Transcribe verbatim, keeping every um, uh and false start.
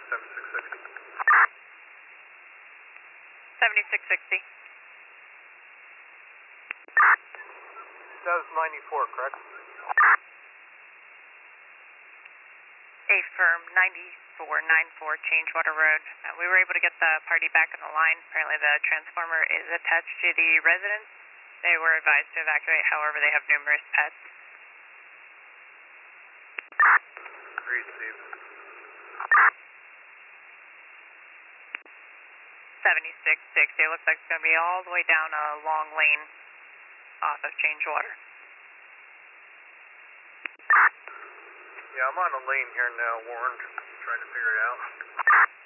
seventy-six sixty. seventy-six sixty. That was ninety-four, correct? A firm ninety-four ninety-four Changewater Road. Uh, we were able to get the party back on the line. Apparently the transformer is attached to the residence. They were advised to evacuate, however they have numerous pets. Agreed, Steve. seventy-six sixty. It looks like it's going to be all the way down a long lane off of Changewater. Yeah, I'm on a lane here now, Warren. Trying to figure it out.